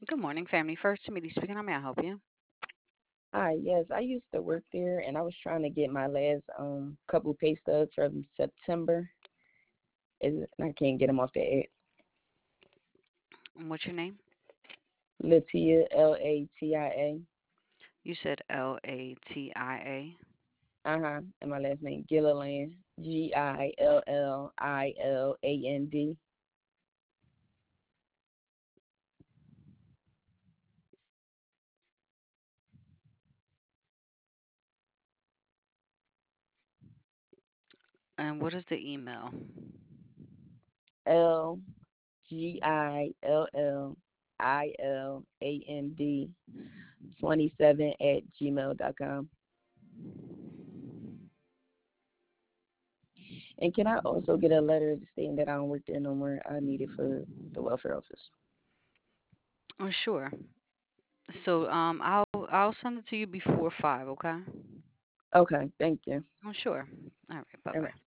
Good morning, Family First. Timothy speaking. How may I help you? Hi, yes, I used to work there, and I was trying to get my last couple pay stubs from September, and I can't get them off the app. And what's your name? Latia, Latia. You said Latia. And my last name Gilliland, Gilliland. And what is the email? LGILLILAND 27 at gmail.com. And can I also get a letter stating that I don't work there no more? I need it for the welfare office. Oh, sure. So I'll send it to you before 5. Okay. Okay, thank you. Oh, sure. All right. Bye All bye. right.